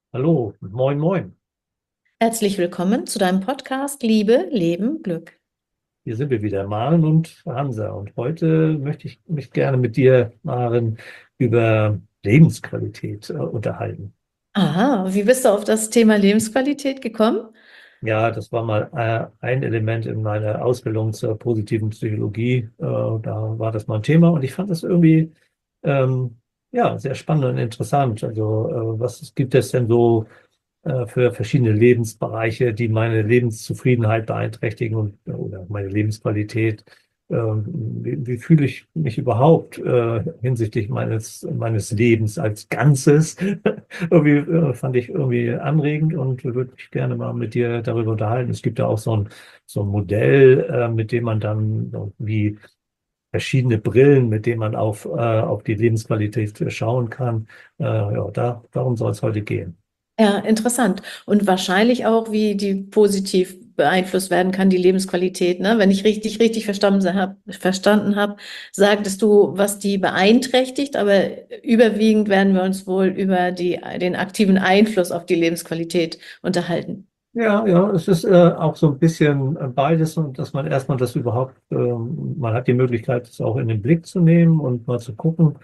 Hallo, moin, moin. Herzlich willkommen zu deinem Podcast Liebe, Leben, Glück. Hier sind wir wieder, Maren und Hansa. Und heute möchte ich mich gerne mit dir, Maren, über Lebensqualität unterhalten. Aha, wie bist du auf das Thema Lebensqualität gekommen? Ja, das war mal ein Element in meiner Ausbildung zur positiven Psychologie. Da war das mal ein Thema und ich fand das irgendwie ähm, ja, sehr spannend und interessant. Also, was gibt es denn so für verschiedene Lebensbereiche, die meine Lebenszufriedenheit beeinträchtigen und oder meine Lebensqualität. Wie fühle ich mich überhaupt hinsichtlich meines Lebens als Ganzes? Irgendwie fand ich irgendwie anregend und würde mich gerne mal mit dir darüber unterhalten. Es gibt ja auch so ein Modell, mit dem man dann so wie verschiedene Brillen, mit denen man auf die Lebensqualität schauen kann. Ja, darum soll es heute gehen. Ja, interessant. Und wahrscheinlich auch, wie die positiv beeinflusst werden kann, die Lebensqualität, ne? Wenn ich richtig verstanden hab, sagtest du, was die beeinträchtigt, aber überwiegend werden wir uns wohl über den aktiven Einfluss auf die Lebensqualität unterhalten. Ja, ja, es ist auch so ein bisschen beides und dass man erstmal man hat die Möglichkeit, das auch in den Blick zu nehmen und mal zu gucken,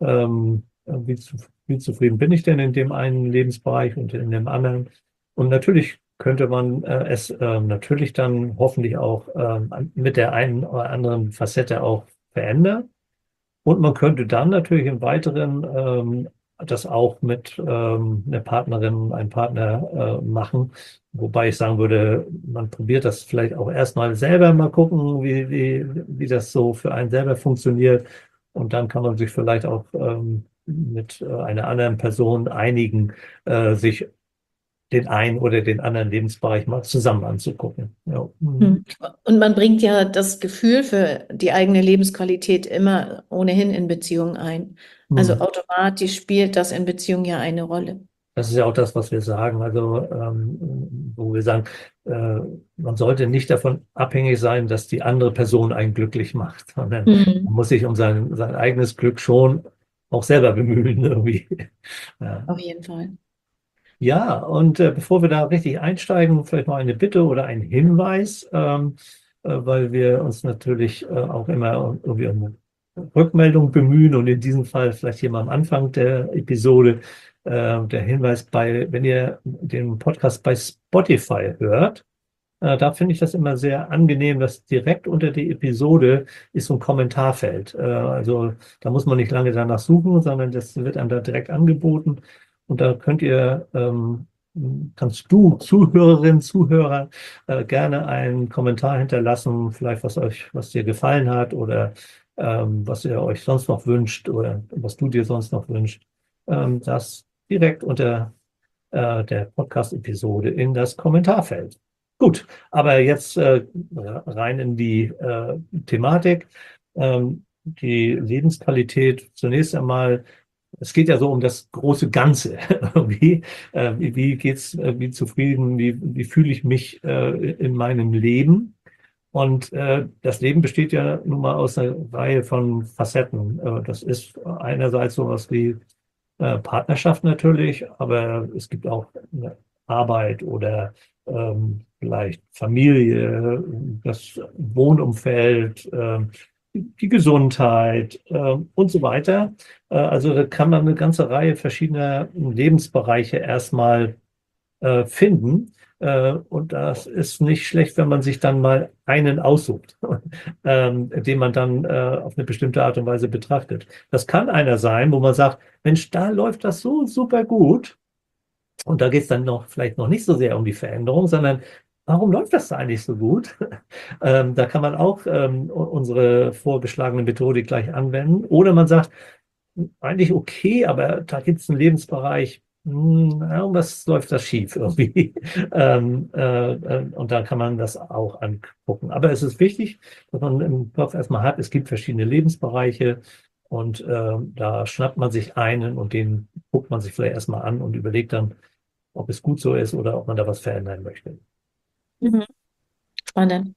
wie zufrieden bin ich denn in dem einen Lebensbereich und in dem anderen. Und natürlich könnte man es natürlich dann hoffentlich auch mit der einen oder anderen Facette auch verändern. Und man könnte dann natürlich im Weiteren das auch mit einer Partnerin, einem Partner machen. Wobei ich sagen würde, man probiert das vielleicht auch erstmal selber mal gucken, wie das so für einen selber funktioniert. Und dann kann man sich vielleicht auch mit einer anderen Person einigen, sich den einen oder den anderen Lebensbereich mal zusammen anzugucken. Ja. Mhm. Hm. Und man bringt ja das Gefühl für die eigene Lebensqualität immer ohnehin in Beziehungen ein. Also Mhm. automatisch spielt das in Beziehungen ja eine Rolle. Das ist ja auch das, was wir sagen. Also, wo wir sagen, äh, man sollte nicht davon abhängig sein, dass die andere Person einen glücklich macht, sondern man Mhm. muss sich um sein eigenes Glück schon auch selber bemühen, irgendwie. Ja, Auf jeden Fall. ja und bevor wir da richtig einsteigen, vielleicht noch eine Bitte oder ein Hinweis, weil wir uns natürlich auch immer irgendwie um Rückmeldung bemühen und in diesem Fall vielleicht hier mal am Anfang der Episode der Hinweis wenn ihr den Podcast bei Spotify hört, da finde ich das immer sehr angenehm, dass direkt unter die Episode ist so ein Kommentarfeld. Also da muss man nicht lange danach suchen, sondern das wird einem da direkt angeboten. Und da kannst du, Zuhörerinnen, Zuhörer, gerne einen Kommentar hinterlassen, vielleicht was dir gefallen hat oder was ihr euch sonst noch wünscht oder was du dir sonst noch wünscht. Das direkt unter der Podcast-Episode in das Kommentarfeld. Gut, aber jetzt rein in die Thematik. Die Lebensqualität zunächst einmal, es geht ja so um das große Ganze. Wie geht's, wie zufrieden, wie fühle ich mich in meinem Leben? Und das Leben besteht ja nun mal aus einer Reihe von Facetten. Das ist einerseits sowas wie Partnerschaft natürlich, aber es gibt auch Arbeit oder vielleicht Familie, das Wohnumfeld, die Gesundheit und so weiter. Also da kann man eine ganze Reihe verschiedener Lebensbereiche erstmal finden. Und das ist nicht schlecht, wenn man sich dann mal einen aussucht, den man dann auf eine bestimmte Art und Weise betrachtet. Das kann einer sein, wo man sagt, Mensch, da läuft das so super gut. Und da geht es dann vielleicht noch nicht so sehr um die Veränderung, sondern warum läuft das da eigentlich so gut? Da kann man auch unsere vorgeschlagene Methodik gleich anwenden. Oder man sagt, eigentlich okay, aber da gibt es einen Lebensbereich, irgendwas läuft da schief irgendwie. Und da kann man das auch angucken. Aber es ist wichtig, dass man im Kopf erstmal hat, es gibt verschiedene Lebensbereiche und da schnappt man sich einen und den guckt man sich vielleicht erstmal an und überlegt dann, ob es gut so ist oder ob man da was verändern möchte. Mhm. Spannend.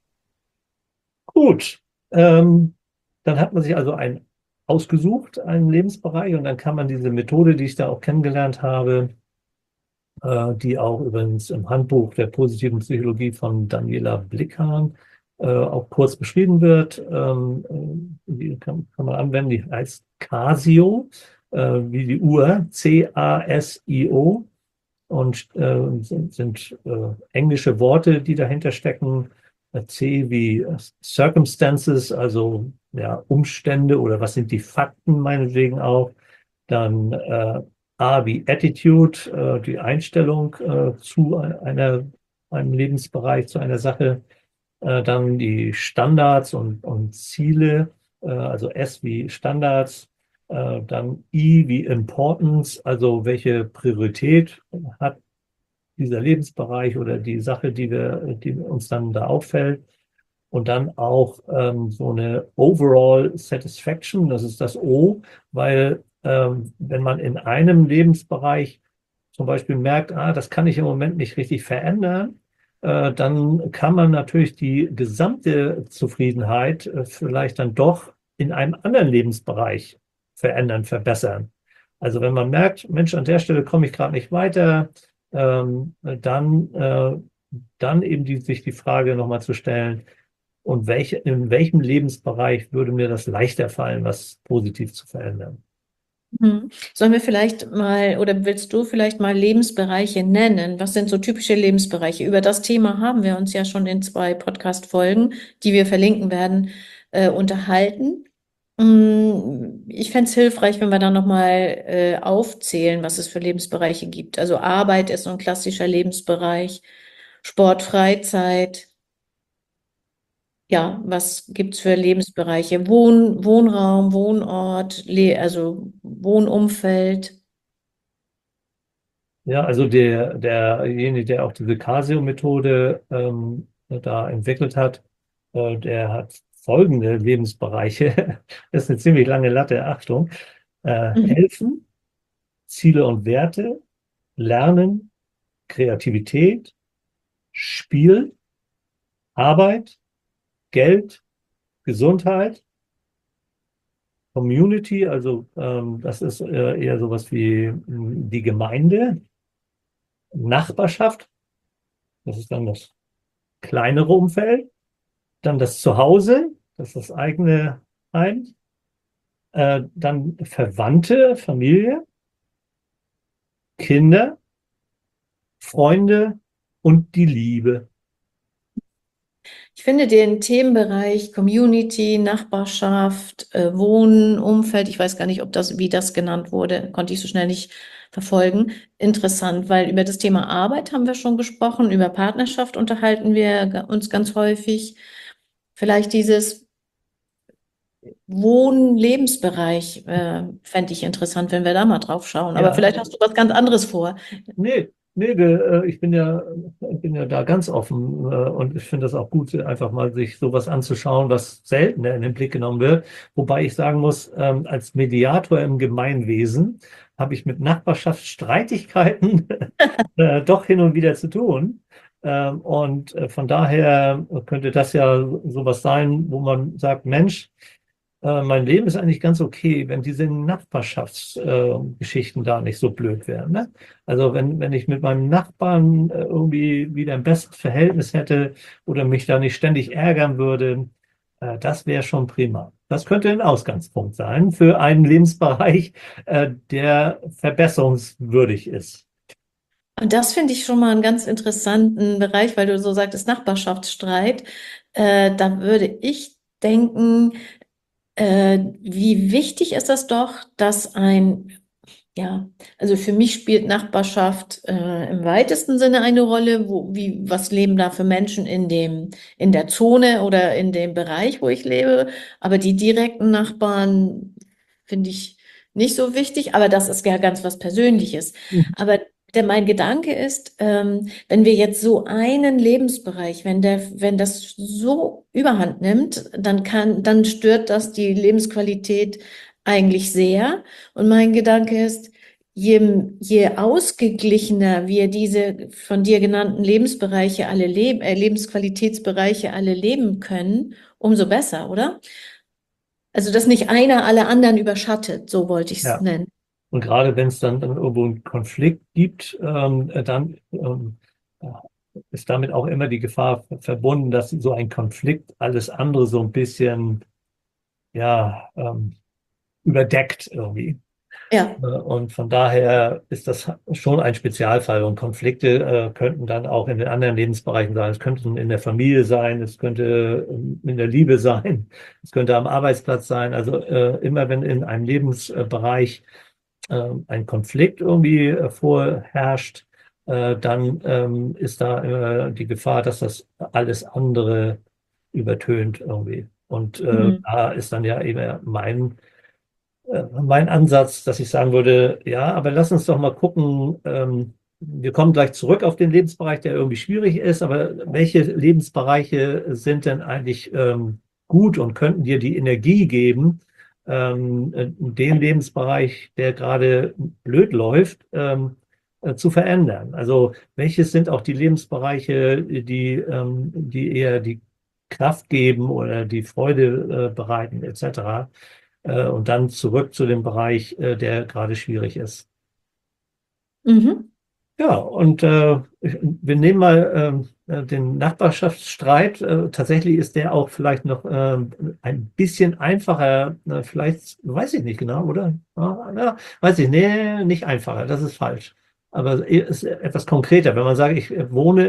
Gut, dann hat man sich also ausgesucht, einen Lebensbereich, und dann kann man diese Methode, die ich da auch kennengelernt habe, die auch übrigens im Handbuch der positiven Psychologie von Daniela Blickhahn auch kurz beschrieben wird. Die kann man anwenden, die heißt Casio, wie die Uhr, CASIO. Und sind englische Worte, die dahinter stecken. C wie Circumstances, also ja, Umstände oder was sind die Fakten meinetwegen auch. Dann A wie Attitude, die Einstellung zu einem Lebensbereich, zu einer Sache. Dann die Standards und Ziele, also S wie Standards. Dann I wie Importance, also welche Priorität hat dieser Lebensbereich oder die Sache, die uns dann da auffällt. Und dann auch so eine Overall Satisfaction, das ist das O, weil wenn man in einem Lebensbereich zum Beispiel merkt, das kann ich im Moment nicht richtig verändern, dann kann man natürlich die gesamte Zufriedenheit vielleicht dann doch in einem anderen Lebensbereich verändern, verbessern. Also wenn man merkt, Mensch, an der Stelle komme ich gerade nicht weiter, dann eben sich die Frage nochmal zu stellen, und in welchem Lebensbereich würde mir das leichter fallen, was positiv zu verändern? Sollen wir vielleicht mal, oder willst du vielleicht mal Lebensbereiche nennen? Was sind so typische Lebensbereiche? Über das Thema haben wir uns ja schon in 2 Podcast-Folgen, die wir verlinken werden, unterhalten. Ich fände es hilfreich, wenn wir dann nochmal aufzählen, was es für Lebensbereiche gibt. Also Arbeit ist so ein klassischer Lebensbereich, Sport, Freizeit. Ja, was gibt's für Lebensbereiche? Wohnraum, Wohnort, also Wohnumfeld. Ja, also derjenige, der auch diese Casio-Methode da entwickelt hat, der hat folgende Lebensbereiche. Das ist eine ziemlich lange Latte, Achtung. Mhm. Helfen, Ziele und Werte, Lernen, Kreativität, Spiel, Arbeit, Geld, Gesundheit, Community, also das ist eher sowas wie die Gemeinde, Nachbarschaft, das ist dann das kleinere Umfeld, dann das Zuhause, das ist das eigene Heim, dann Verwandte, Familie, Kinder, Freunde und die Liebe. Ich finde den Themenbereich Community, Nachbarschaft, Wohnen, Umfeld, ich weiß gar nicht, wie das genannt wurde, konnte ich so schnell nicht verfolgen, interessant, weil über das Thema Arbeit haben wir schon gesprochen, über Partnerschaft unterhalten wir uns ganz häufig. Vielleicht dieses Wohn-Lebensbereich fände ich interessant, wenn wir da mal drauf schauen. Aber Ja, vielleicht hast du was ganz anderes vor. nee, ich bin ja da ganz offen und ich finde das auch gut, einfach mal sich sowas anzuschauen, was seltener in den Blick genommen wird. Wobei ich sagen muss, als Mediator im Gemeinwesen habe ich mit Nachbarschaftsstreitigkeiten doch hin und wieder zu tun. Und von daher könnte das ja sowas sein, wo man sagt, Mensch, mein Leben ist eigentlich ganz okay, wenn diese Nachbarschaftsgeschichten da nicht so blöd wären. Ne? Also wenn ich mit meinem Nachbarn irgendwie wieder ein besseres Verhältnis hätte oder mich da nicht ständig ärgern würde, das wäre schon prima. Das könnte ein Ausgangspunkt sein für einen Lebensbereich, der verbesserungswürdig ist. Und das finde ich schon mal einen ganz interessanten Bereich, weil du so sagtest, Nachbarschaftsstreit. Da würde ich denken, wie wichtig ist das doch, dass ja, also für mich spielt Nachbarschaft im weitesten Sinne eine Rolle. Was leben da für Menschen in der Zone oder in dem Bereich, wo ich lebe? Aber die direkten Nachbarn finde ich nicht so wichtig, aber das ist ja ganz was Persönliches. Aber mein Gedanke ist, wenn wir jetzt so einen Lebensbereich, wenn das so überhand nimmt, dann stört das die Lebensqualität eigentlich sehr. Und mein Gedanke ist, je ausgeglichener wir diese von dir genannten Lebensbereiche Lebensqualitätsbereiche alle leben können, umso besser, oder? Also, dass nicht einer alle anderen überschattet, so wollte ich es Ja. nennen. Und gerade wenn es dann irgendwo einen Konflikt gibt, dann ist damit auch immer die Gefahr verbunden, dass so ein Konflikt alles andere so ein bisschen, ja, überdeckt irgendwie. Ja. Und von daher ist das schon ein Spezialfall. Und Konflikte könnten dann auch in den anderen Lebensbereichen sein. Es könnten in der Familie sein, es könnte in der Liebe sein, es könnte am Arbeitsplatz sein. Also immer wenn in einem Lebensbereich ein Konflikt irgendwie vorherrscht, dann ist da immer die Gefahr, dass das alles andere übertönt irgendwie. Und Mhm. da ist dann ja eben mein Ansatz, dass ich sagen würde, ja, aber lass uns doch mal gucken, wir kommen gleich zurück auf den Lebensbereich, der irgendwie schwierig ist, aber welche Lebensbereiche sind denn eigentlich gut und könnten dir die Energie geben, den Lebensbereich, der gerade blöd läuft, zu verändern? Also welches sind auch die Lebensbereiche, die eher die Kraft geben oder die Freude bereiten, etc. Und dann zurück zu dem Bereich, der gerade schwierig ist. Mhm. Ja, und wir nehmen mal den Nachbarschaftsstreit. Tatsächlich ist der auch vielleicht noch ein bisschen einfacher. Vielleicht, weiß ich nicht genau, oder? Ja, weiß ich, nee, nicht einfacher, das ist falsch. Aber es ist etwas konkreter. Wenn man sagt, ich wohne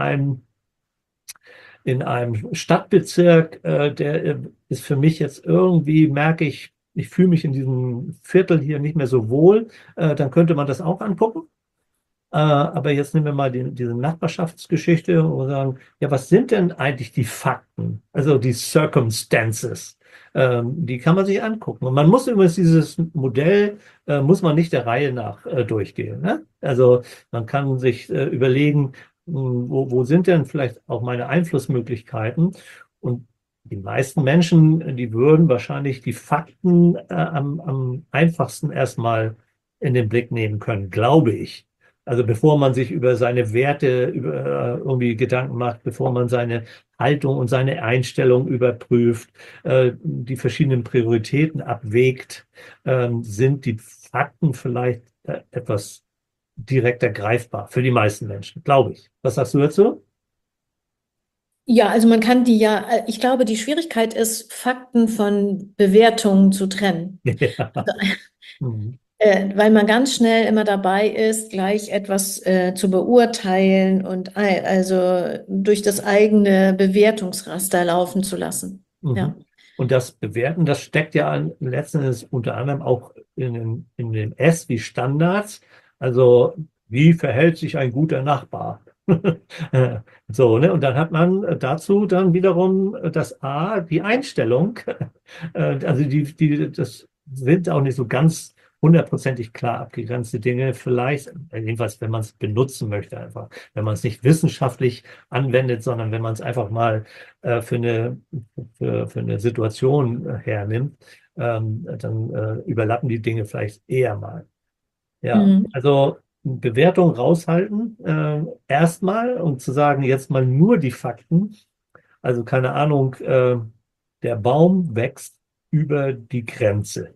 in einem Stadtbezirk, der ist für mich jetzt irgendwie, merke ich, ich fühle mich in diesem Viertel hier nicht mehr so wohl, dann könnte man das auch angucken. Aber jetzt nehmen wir mal diese Nachbarschaftsgeschichte und sagen, ja, was sind denn eigentlich die Fakten, also die Circumstances? Die kann man sich angucken. Und man muss übrigens dieses Modell, muss man nicht der Reihe nach durchgehen. Ne? Also man kann sich überlegen, wo sind denn vielleicht auch meine Einflussmöglichkeiten? Und die meisten Menschen, die würden wahrscheinlich die Fakten am einfachsten erstmal in den Blick nehmen können, glaube ich. Also bevor man sich über seine Werte irgendwie Gedanken macht, bevor man seine Haltung und seine Einstellung überprüft, die verschiedenen Prioritäten abwägt, sind die Fakten vielleicht etwas direkter greifbar für die meisten Menschen, glaube ich. Was sagst du dazu? Ja, also man kann die ja, ich glaube, die Schwierigkeit ist, Fakten von Bewertungen zu trennen. Ja. Mhm. Weil man ganz schnell immer dabei ist, gleich etwas zu beurteilen und also durch das eigene Bewertungsraster laufen zu lassen. Ja. Mhm. Und das Bewerten, das steckt ja letzten Endes unter anderem auch in dem S wie Standards. Also, wie verhält sich ein guter Nachbar? So, ne? Und dann hat man dazu dann wiederum das A, die Einstellung. Also das sind auch nicht so ganz hundertprozentig klar abgegrenzte Dinge. Vielleicht, jedenfalls, wenn man es benutzen möchte, einfach, wenn man es nicht wissenschaftlich anwendet, sondern wenn man es einfach mal für eine Situation hernimmt, dann überlappen die Dinge vielleicht eher mal. Ja, Mhm. also Bewertung raushalten, erstmal und zu sagen, jetzt mal nur die Fakten. Also keine Ahnung, der Baum wächst über die Grenze.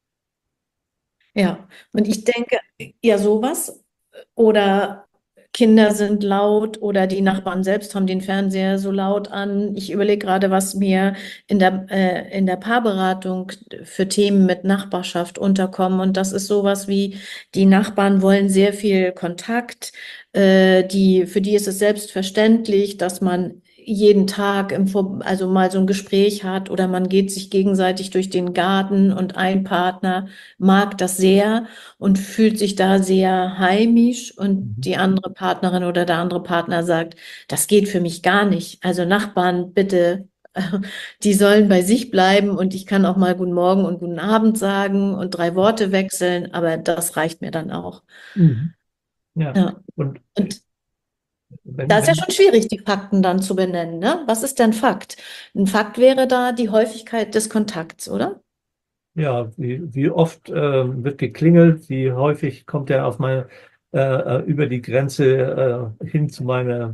Ja, und ich denke, ja, sowas. Oder Kinder sind laut oder die Nachbarn selbst haben den Fernseher so laut an. Ich überlege gerade, was mir in der Paarberatung für Themen mit Nachbarschaft unterkommen. Und das ist sowas wie, die Nachbarn wollen sehr viel Kontakt. Für die ist es selbstverständlich, dass man jeden Tag also mal so ein Gespräch hat oder man geht sich gegenseitig durch den Garten und ein Partner mag das sehr und fühlt sich da sehr heimisch und Mhm. die andere Partnerin oder der andere Partner sagt, das geht für mich gar nicht. Also Nachbarn, bitte, die sollen bei sich bleiben und ich kann auch mal guten Morgen und guten Abend sagen und 3 Worte wechseln, aber das reicht mir dann auch. Mhm. Ja, Ja. und Und da wenn, ist ja wenn, schon schwierig, die Fakten dann zu benennen, ne? Was ist denn Fakt? Ein Fakt wäre da die Häufigkeit des Kontakts, oder? ja, wie oft wird geklingelt, wie häufig kommt er auf über die Grenze hin zu meiner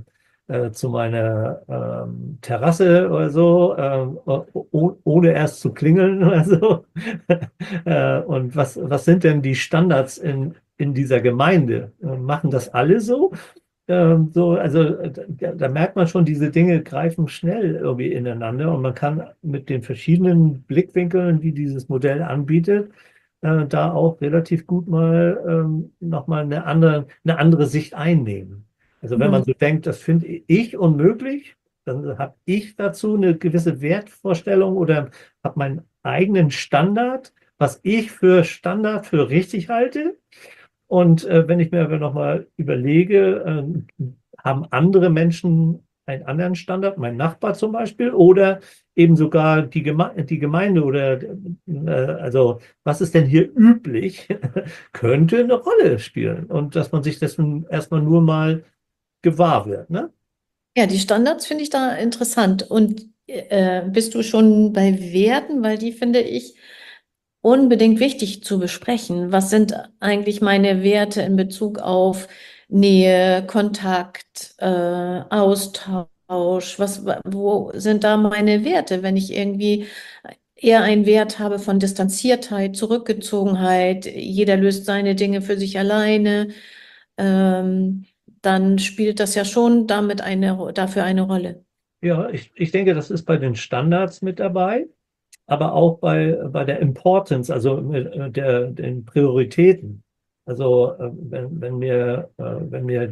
zu meiner Terrasse oder so, ohne erst zu klingeln oder so. Und was sind denn die Standards in dieser Gemeinde? Machen das alle so? Also da merkt man schon, diese Dinge greifen schnell irgendwie ineinander und man kann mit den verschiedenen Blickwinkeln, die dieses Modell anbietet, da auch relativ gut mal nochmal eine andere Sicht einnehmen. Also wenn man Mhm. so denkt, das finde ich unmöglich, dann habe ich dazu eine gewisse Wertvorstellung oder habe meinen eigenen Standard, was ich für Standard für richtig halte. Und wenn ich mir aber nochmal überlege, haben andere Menschen einen anderen Standard, mein Nachbar zum Beispiel, oder eben sogar die Gemeinde oder also was ist denn hier üblich, könnte eine Rolle spielen. Und dass man sich dessen erstmal nur mal gewahr wird, ne? Ja, die Standards finde ich da interessant. Und bist du schon bei Werten? Weil die finde ich unbedingt wichtig zu besprechen. Was sind eigentlich meine Werte in Bezug auf Nähe, Kontakt, Austausch? Wo sind da meine Werte, wenn ich irgendwie eher einen Wert habe von Distanziertheit, Zurückgezogenheit, jeder löst seine Dinge für sich alleine, ähm, dann spielt das ja schon dafür eine Rolle. Ja, ich denke, das ist bei den Standards mit dabei, aber auch bei der Importance, also den Prioritäten. Also wenn mir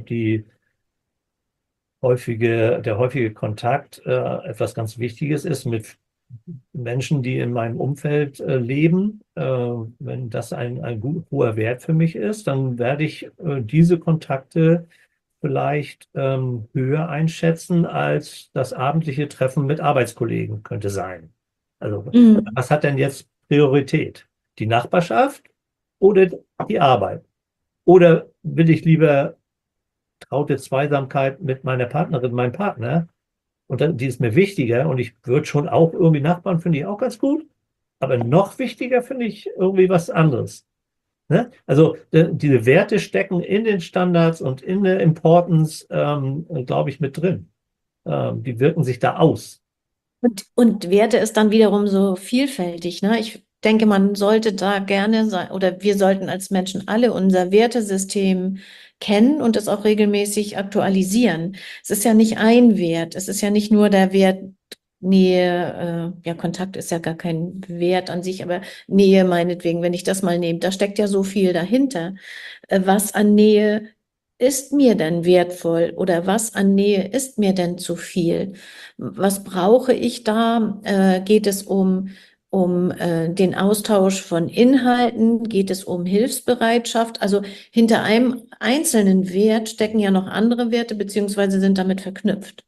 der häufige Kontakt etwas ganz Wichtiges ist mit Menschen, die in meinem Umfeld leben, wenn das ein hoher Wert für mich ist, dann werde ich diese Kontakte vielleicht höher einschätzen als das abendliche Treffen mit Arbeitskollegen könnte sein. Also, Mhm. was hat denn jetzt Priorität? Die Nachbarschaft oder die Arbeit? Oder will ich lieber traute Zweisamkeit mit meiner Partnerin, meinem Partner? Und dann, die ist mir wichtiger und ich würde schon auch irgendwie Nachbarn finde ich auch ganz gut. Aber noch wichtiger finde ich irgendwie was anderes. Ne? Also diese Werte stecken in den Standards und in der Importance, glaube ich, mit drin. Die wirken sich da aus. Und Werte ist dann wiederum so vielfältig, ne? Ich denke, man sollte da gerne sein, oder wir sollten als Menschen alle unser Wertesystem kennen und es auch regelmäßig aktualisieren. Es ist ja nicht ein Wert, es ist ja nicht nur der Wert Nähe, ja, Kontakt ist ja gar kein Wert an sich, aber Nähe meinetwegen, wenn ich das mal nehme, da steckt ja so viel dahinter. Was an Nähe ist mir denn wertvoll oder was an Nähe ist mir denn zu viel? Was brauche ich da? Geht es um den Austausch von Inhalten? Geht es um Hilfsbereitschaft? Also hinter einem einzelnen Wert stecken ja noch andere Werte beziehungsweise sind damit verknüpft.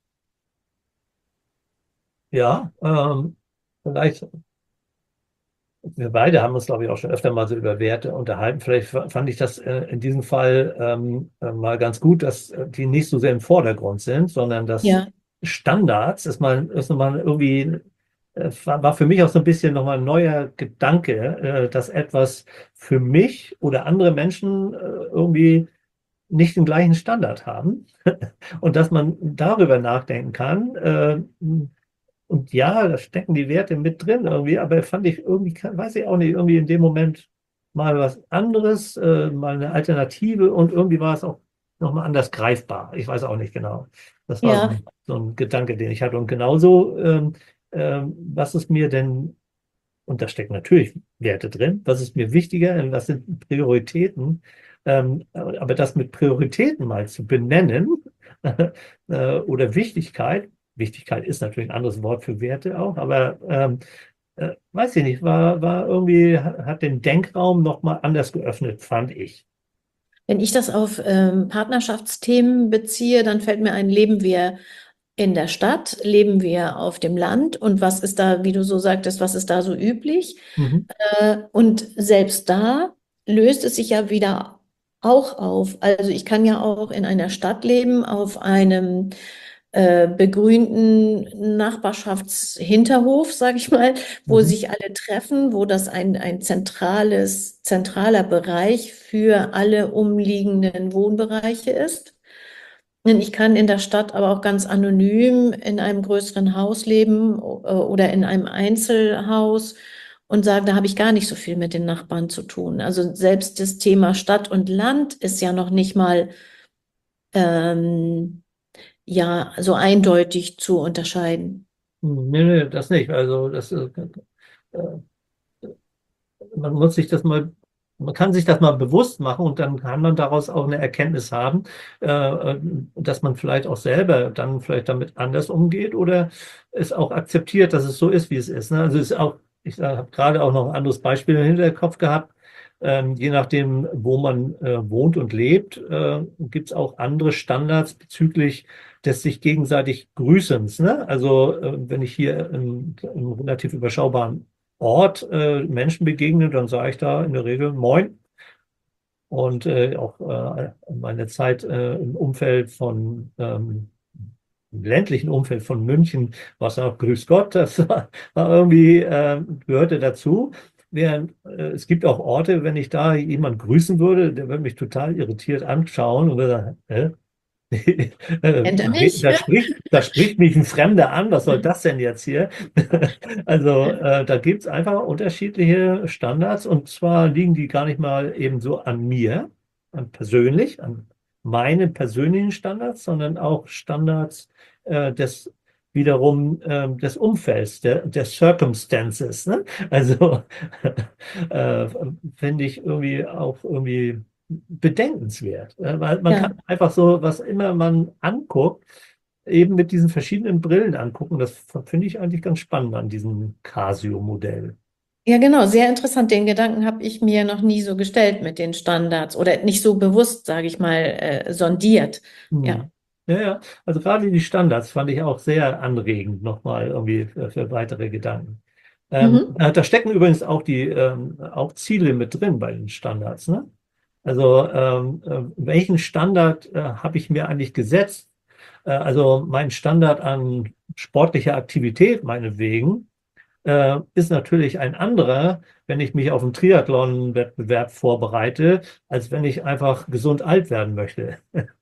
Ja, vielleicht, wir beide haben uns, glaube ich, auch schon öfter mal so über Werte unterhalten. Vielleicht fand ich das in diesem Fall mal ganz gut, dass die nicht so sehr im Vordergrund sind, sondern dass Ja, Standards ist mal irgendwie, war für mich auch so ein bisschen nochmal ein neuer Gedanke, dass etwas für mich oder andere Menschen irgendwie nicht den gleichen Standard haben und dass man darüber nachdenken kann. Und ja, da stecken die Werte mit drin irgendwie, aber fand ich irgendwie, weiß ich auch nicht, irgendwie in dem Moment mal was anderes, mal eine Alternative und irgendwie war es auch nochmal anders greifbar. Ich weiß auch nicht genau. Das war ja. so ein Gedanke, den ich hatte. Und genauso, was ist mir denn, und da stecken natürlich Werte drin, was ist mir wichtiger, was sind Prioritäten, aber das mit Prioritäten mal zu benennen oder Wichtigkeit ist natürlich ein anderes Wort für Werte auch, aber weiß ich nicht, war irgendwie, hat den Denkraum nochmal anders geöffnet, fand ich. Wenn ich das auf Partnerschaftsthemen beziehe, dann fällt mir ein, leben wir in der Stadt, leben wir auf dem Land und was ist da, wie du so sagtest, was ist da so üblich? Mhm. Und selbst da löst es sich ja wieder auch auf. Also ich kann ja auch in einer Stadt leben, auf einem begrünten Nachbarschaftshinterhof, sage ich mal, wo Mhm. sich alle treffen, wo das ein zentraler Bereich für alle umliegenden Wohnbereiche ist. Und ich kann in der Stadt aber auch ganz anonym in einem größeren Haus leben oder in einem Einzelhaus und sagen, da habe ich gar nicht so viel mit den Nachbarn zu tun. Also selbst das Thema Stadt und Land ist ja noch nicht mal ähm, ja so eindeutig zu unterscheiden. Nee, nee, das nicht. Also man muss sich das mal, man kann sich das mal bewusst machen und dann kann man daraus auch eine Erkenntnis haben, dass man vielleicht auch selber dann vielleicht damit anders umgeht oder es auch akzeptiert, dass es so ist, wie es ist. Ne? Also es ist auch, ich habe gerade auch noch ein anderes Beispiel im Hinterkopf gehabt. Je nachdem, wo man wohnt und lebt, gibt es auch andere Standards bezüglich des sich gegenseitig Grüßens. Ne? Also wenn ich hier im relativ überschaubaren Ort Menschen begegne, dann sage ich da in der Regel Moin. Und auch meine Zeit im Umfeld von im ländlichen Umfeld von München war es auch Grüß Gott, das war irgendwie gehörte dazu. Während es gibt auch Orte, wenn ich da jemand grüßen würde, der würde mich total irritiert anschauen und würde sagen, Kennt er Da nicht? da spricht mich ein Fremder an, was soll das denn jetzt hier? Also da gibt es einfach unterschiedliche Standards und zwar liegen die gar nicht mal eben so an mir, persönlich, an meinen persönlichen Standards, sondern auch Standards des wiederum des Umfelds, der Circumstances. Ne? Also äh, finde ich irgendwie auch irgendwie bedenkenswert, weil man Ja. kann einfach so, was immer man anguckt, eben mit diesen verschiedenen Brillen angucken. Das finde ich eigentlich ganz spannend an diesem Casio-Modell. Ja, genau, sehr interessant. Den Gedanken habe ich mir noch nie so gestellt mit den Standards oder nicht so bewusst, sage ich mal, sondiert. Ja. Hm. Ja, ja, also gerade die Standards fand ich auch sehr anregend nochmal irgendwie für weitere Gedanken. Mhm. Da stecken übrigens auch auch Ziele mit drin bei den Standards, ne? Also welchen Standard habe ich mir eigentlich gesetzt? Also mein Standard an sportlicher Aktivität, meinetwegen, ist natürlich ein anderer, wenn ich mich auf einen Triathlon-Wettbewerb vorbereite, als wenn ich einfach gesund alt werden möchte.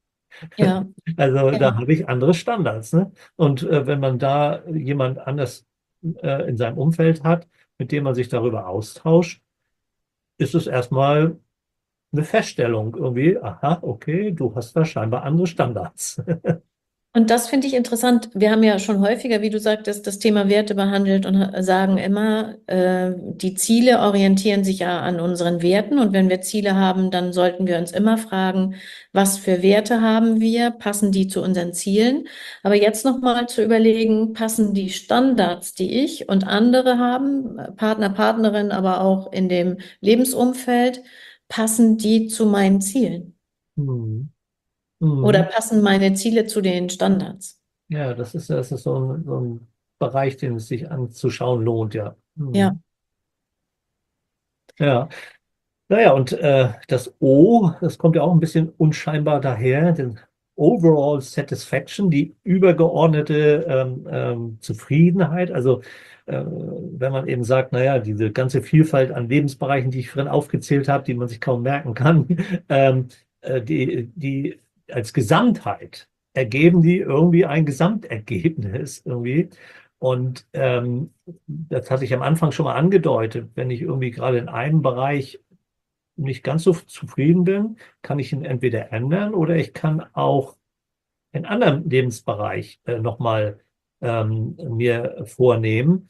Ja, Also da ja. habe ich andere Standards, ne? Und wenn man da jemand anders in seinem Umfeld hat, mit dem man sich darüber austauscht, ist es erstmal eine Feststellung irgendwie, aha, okay, du hast da scheinbar andere Standards. Und das finde ich interessant. Wir haben ja schon häufiger, wie du sagtest, das Thema Werte behandelt und sagen immer, die Ziele orientieren sich ja an unseren Werten. Und wenn wir Ziele haben, dann sollten wir uns immer fragen, was für Werte haben wir? Passen die zu unseren Zielen? Aber jetzt nochmal zu überlegen, passen die Standards, die ich und andere haben, Partner, Partnerin, aber auch in dem Lebensumfeld, passen die zu meinen Zielen? Hm. Oder Hm. passen meine Ziele zu den Standards? Ja, das ist so ein Bereich, den es sich anzuschauen lohnt, ja. Ja. Hm. Ja, naja, und das O, das kommt ja auch ein bisschen unscheinbar daher, denn Overall Satisfaction, die übergeordnete Zufriedenheit. Also wenn man eben sagt, naja, diese ganze Vielfalt an Lebensbereichen, die ich vorhin aufgezählt habe, die man sich kaum merken kann, die als Gesamtheit ergeben die irgendwie ein Gesamtergebnis irgendwie. Und das hatte ich am Anfang schon mal angedeutet, wenn ich irgendwie gerade in einem Bereich nicht ganz so zufrieden bin, kann ich ihn entweder ändern oder ich kann auch in anderen Lebensbereich nochmal mir vornehmen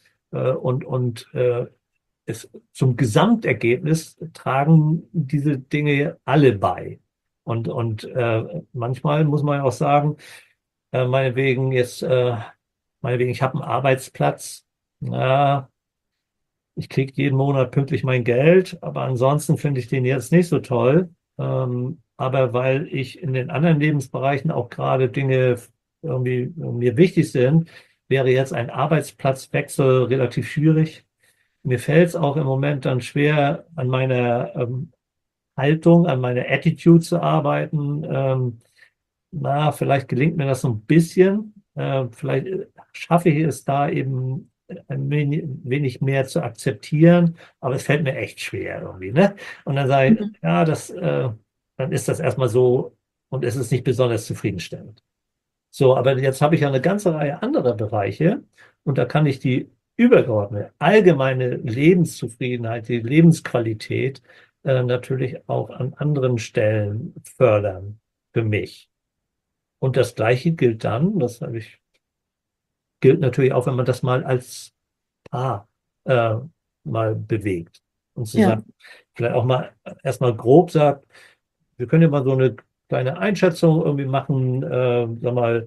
es zum Gesamtergebnis tragen diese Dinge alle bei. Und manchmal muss man ja auch sagen, meinetwegen meinetwegen, ich habe einen Arbeitsplatz, na, ich kriege jeden Monat pünktlich mein Geld, aber ansonsten finde ich den jetzt nicht so toll. Aber weil ich in den anderen Lebensbereichen auch gerade Dinge irgendwie mir wichtig sind, wäre jetzt ein Arbeitsplatzwechsel relativ schwierig. Mir fällt es auch im Moment dann schwer, an meiner Haltung, an meiner Attitude zu arbeiten. Na, vielleicht gelingt mir das so ein bisschen. Vielleicht schaffe ich es da eben ein wenig mehr zu akzeptieren, aber es fällt mir echt schwer irgendwie, ne? Und dann sage ich, Mhm. ja, dann ist das erstmal so und es ist nicht besonders zufriedenstellend. So, aber jetzt habe ich ja eine ganze Reihe anderer Bereiche und da kann ich die übergeordnete, allgemeine Lebenszufriedenheit, die Lebensqualität natürlich auch an anderen Stellen fördern für mich. Und das Gleiche gilt dann, gilt natürlich auch, wenn man das mal als Paar äh, mal bewegt und Ja. zusammen vielleicht auch mal erstmal grob sagt, wir können ja mal so eine kleine Einschätzung irgendwie machen, sag mal,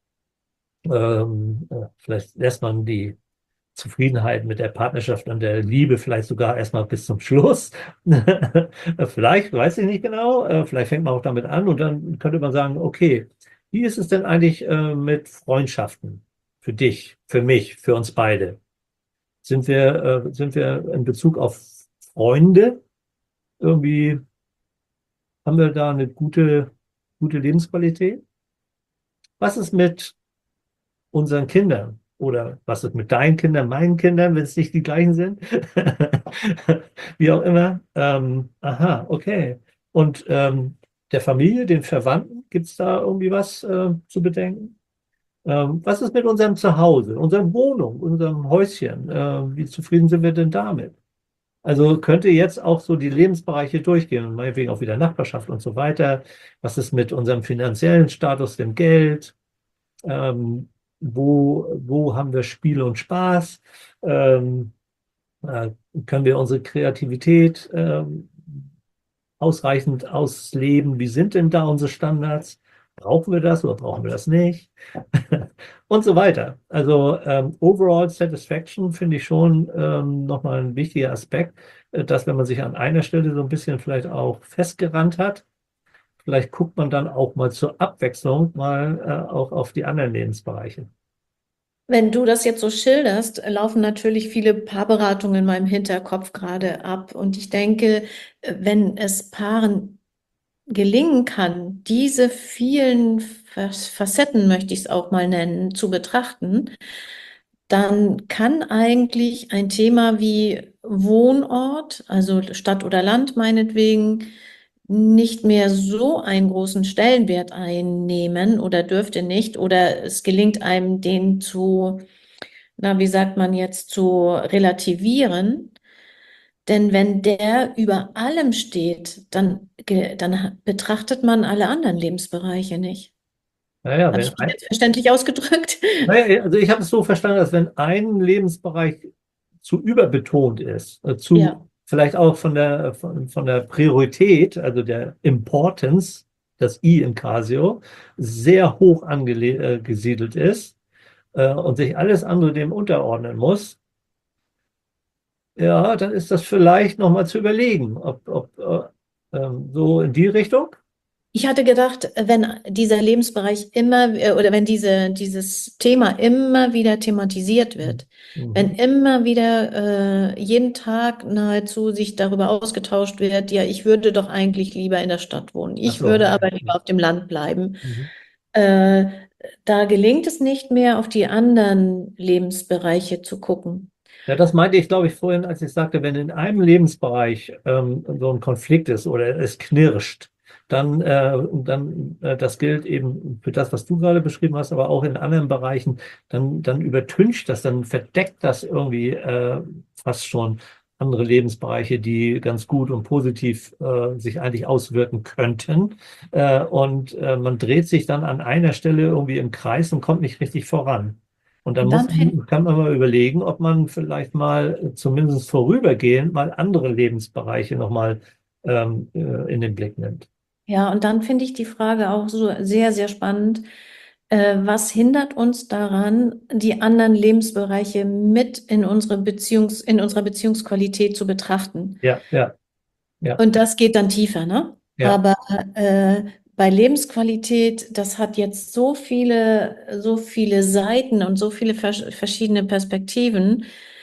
vielleicht lässt man die Zufriedenheit mit der Partnerschaft und der Liebe vielleicht sogar erstmal bis zum Schluss. Vielleicht, weiß ich nicht genau, vielleicht fängt man auch damit an und dann könnte man sagen, okay, wie ist es denn eigentlich mit Freundschaften? Für dich, für mich, für uns beide? Sind wir in Bezug auf Freunde irgendwie, haben wir da eine gute Lebensqualität? Was ist mit unseren Kindern? Oder was ist mit deinen Kindern, meinen Kindern, wenn es nicht die gleichen sind? Wie auch immer. Aha, okay. Und der Familie, den Verwandten, gibt es da irgendwie was zu bedenken? Was ist mit unserem Zuhause, unserer Wohnung, unserem Häuschen? Wie zufrieden sind wir denn damit? Also könnte jetzt auch so die Lebensbereiche durchgehen und meinetwegen auch wieder Nachbarschaft und so weiter. Was ist mit unserem finanziellen Status, dem Geld? Ähm, wo haben wir Spiel und Spaß? Ähm, äh, können wir unsere Kreativität ausreichend ausleben? Wie sind denn da unsere Standards? Brauchen wir das oder brauchen wir das nicht? Und so weiter. Also Overall Satisfaction finde ich schon nochmal ein wichtiger Aspekt, dass wenn man sich an einer Stelle so ein bisschen vielleicht auch festgerannt hat, vielleicht guckt man dann auch mal zur Abwechslung mal auch auf die anderen Lebensbereiche. Wenn du das jetzt so schilderst, laufen natürlich viele Paarberatungen in meinem Hinterkopf gerade ab. Und ich denke, wenn es Paaren gelingen kann, diese vielen Facetten, möchte ich es auch mal nennen, zu betrachten, dann kann eigentlich ein Thema wie Wohnort, also Stadt oder Land meinetwegen, nicht mehr so einen großen Stellenwert einnehmen oder dürfte nicht, oder es gelingt einem, den zu, na, wie sagt man jetzt, zu relativieren. Denn wenn der über allem steht, dann betrachtet man alle anderen Lebensbereiche nicht. Naja, Habe ich mich jetzt verständlich ausgedrückt? naja, also ich habe es so verstanden, dass wenn ein Lebensbereich zu überbetont ist, Ja. vielleicht auch von der Priorität, also der Importance, das I in Casio, sehr hoch angesiedelt ist und sich alles andere dem unterordnen muss, ja, dann ist das vielleicht nochmal zu überlegen, ob so in die Richtung. Ich hatte gedacht, wenn dieser Lebensbereich immer oder wenn dieses Thema immer wieder thematisiert wird, wenn Mhm. immer wieder jeden Tag nahezu sich darüber ausgetauscht wird, ja, ich würde doch eigentlich lieber in der Stadt wohnen, Ach ich so. würde aber lieber auf dem Land bleiben, Mhm. äh, da gelingt es nicht mehr, auf die anderen Lebensbereiche zu gucken. Ja, das meinte ich, glaube ich, vorhin, als ich sagte, wenn in einem Lebensbereich so ein Konflikt ist oder es knirscht, dann das gilt eben für das, was du gerade beschrieben hast, aber auch in anderen Bereichen, dann übertüncht das, dann verdeckt das irgendwie fast schon andere Lebensbereiche, die ganz gut und positiv sich eigentlich auswirken könnten. Man dreht sich dann an einer Stelle irgendwie im Kreis und kommt nicht richtig voran. Und dann Und dann finde kann man mal überlegen, ob man vielleicht mal zumindest vorübergehend mal andere Lebensbereiche nochmal in den Blick nimmt. Ja, und dann finde ich die Frage auch so sehr, sehr spannend. Was hindert uns daran, die anderen Lebensbereiche mit in unserer Beziehungsqualität zu betrachten? Ja, ja, ja. Und das geht dann tiefer, ne? Ja. Aber bei Lebensqualität, das hat jetzt so viele Seiten und so viele verschiedene Perspektiven,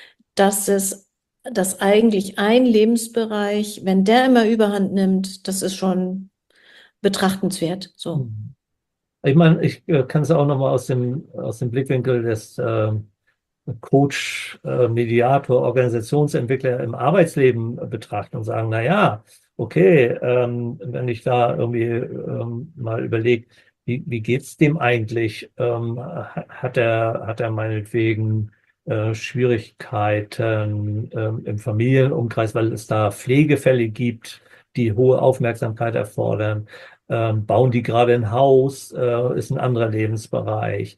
dass eigentlich ein Lebensbereich, wenn der immer Überhand nimmt, das ist schon betrachtenswert. So. Ich meine, ich kann es auch nochmal aus dem Blickwinkel Coach, Mediator, Organisationsentwickler im Arbeitsleben betrachten und sagen, na ja, okay, wenn ich da irgendwie mal überlege, wie geht's dem eigentlich? Hat er meinetwegen Schwierigkeiten im Familienumkreis, weil es da Pflegefälle gibt, die hohe Aufmerksamkeit erfordern? Bauen die gerade ein Haus? Ist ein anderer Lebensbereich?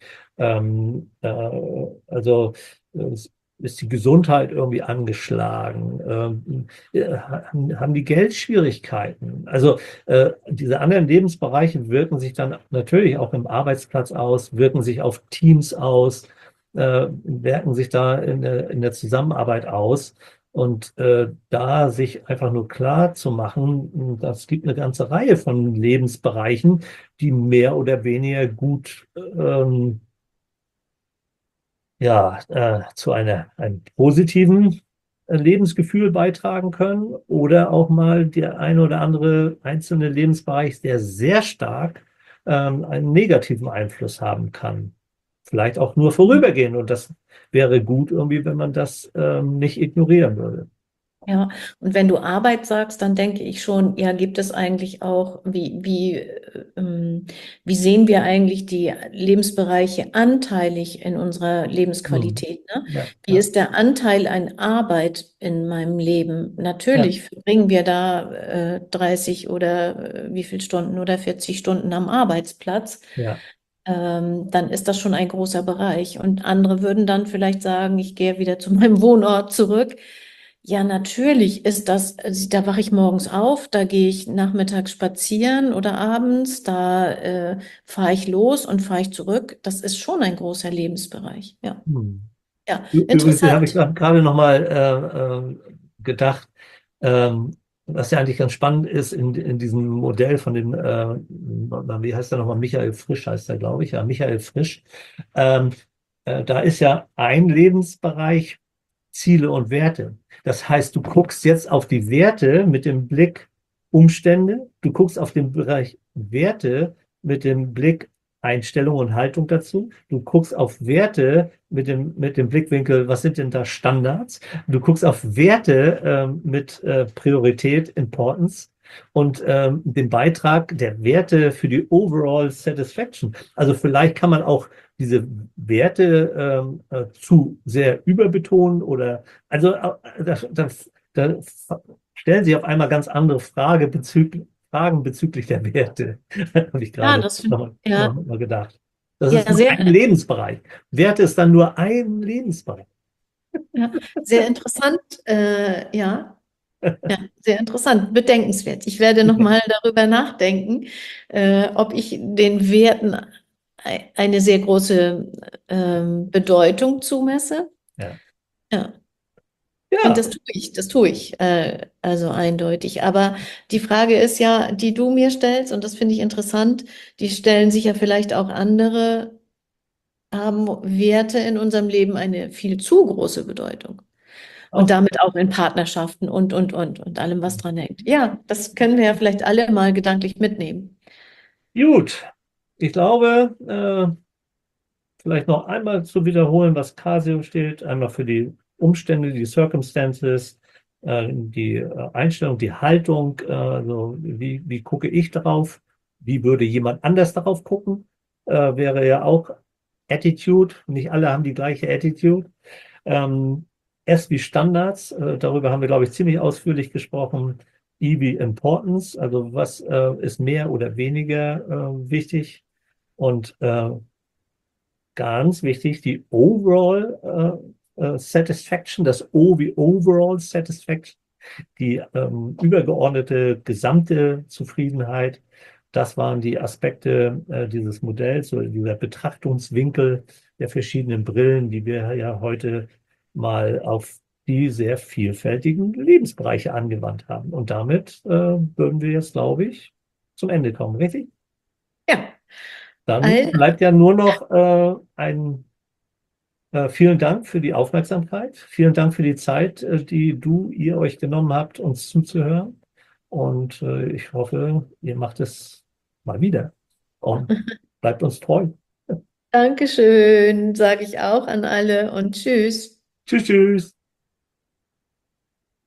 Also ist die Gesundheit irgendwie angeschlagen? Haben die Geldschwierigkeiten? Also diese anderen Lebensbereiche wirken sich dann natürlich auch im Arbeitsplatz aus, wirken sich auf Teams aus, wirken sich da in der Zusammenarbeit aus. Und da sich einfach nur klar zu machen, das gibt eine ganze Reihe von Lebensbereichen, die mehr oder weniger gut zu einem positiven Lebensgefühl beitragen können oder auch mal der ein oder andere einzelne Lebensbereich, der sehr stark einen negativen Einfluss haben kann. Vielleicht auch nur vorübergehend. Und das wäre gut irgendwie, wenn man das nicht ignorieren würde. Ja, und wenn du Arbeit sagst, dann denke ich schon, ja, gibt es eigentlich auch, wie sehen wir eigentlich die Lebensbereiche anteilig in unserer Hm. Lebensqualität, ne? Ja, Wie ja, ist der Anteil an Arbeit in meinem Leben? ja, Natürlich verbringen wir da 30 oder wie viel Stunden oder 40 Stunden am Arbeitsplatz. ja. Dann ist das schon ein großer Bereich. Und andere würden dann vielleicht sagen, ich gehe wieder zu meinem Wohnort zurück. Ja, natürlich ist das, also da wache ich morgens auf, da gehe ich nachmittags spazieren oder abends, da fahre ich los und fahre ich zurück. Das ist schon ein großer Lebensbereich. Ja, Hm. ja, Übrigens habe ich interessant. gerade noch mal gedacht, was ja eigentlich ganz spannend ist in diesem Modell von dem, wie heißt der nochmal, Michael Frisch heißt er, glaube ich, ja, Michael Frisch. Ähm, Da ist ja ein Lebensbereich Ziele und Werte. Das heißt, du guckst jetzt auf die Werte mit dem Blick Umstände, du guckst auf den Bereich Werte mit dem Blick Einstellung und Haltung dazu, du guckst auf Werte mit dem Blickwinkel, was sind denn da Standards, du guckst auf Werte mit Priorität, Importance und den Beitrag der Werte für die Overall Satisfaction. Also vielleicht kann man auch diese Werte zu sehr überbetonen oder also da stellen sich auf einmal ganz andere Fragen bezüglich der Werte, habe ich Ja, gerade noch ja, mal gedacht. Das ist ja, nur ein Lebensbereich. Werte ist dann nur ein Lebensbereich. ja, sehr interessant. Ja. Ja, sehr interessant, bedenkenswert. Ich werde nochmal darüber nachdenken, ob ich den Werten eine sehr große Bedeutung zumesse. Ja, Ja, und ja, das tue ich, also eindeutig. Aber die Frage ist ja, die du mir stellst, und das finde ich interessant, die stellen sich ja vielleicht auch andere, haben Werte in unserem Leben eine viel zu große Bedeutung. Und auch damit auch in Partnerschaften und allem, was dran hängt. Ja, das können wir ja vielleicht alle mal gedanklich mitnehmen. gut. Ich glaube, vielleicht noch einmal zu wiederholen, was Casio steht. Einmal für die Umstände, die Circumstances, die Einstellung, die Haltung. Also wie gucke ich darauf? Wie würde jemand anders darauf gucken? Wäre ja auch Attitude. Nicht alle haben die gleiche Attitude. Ähm, S wie Standards. Darüber haben wir, glaube ich, ziemlich ausführlich gesprochen. I wie Importance. Also was ist mehr oder weniger wichtig? Und ganz wichtig, die Overall Satisfaction, das O wie Overall Satisfaction, die übergeordnete gesamte Zufriedenheit. Das waren die Aspekte dieses Modells oder dieser Betrachtungswinkel der verschiedenen Brillen, die wir ja heute mal auf die sehr vielfältigen Lebensbereiche angewandt haben. Und damit würden wir jetzt, glaube ich, zum Ende kommen, richtig? Ja, Dann all, bleibt ja nur noch vielen Dank für die Aufmerksamkeit. Vielen Dank für die Zeit, die ihr euch genommen habt, uns zuzuhören. Und ich hoffe, ihr macht es mal wieder und bleibt uns treu. Dankeschön, sage ich auch an alle und tschüss. Tschüss, tschüss.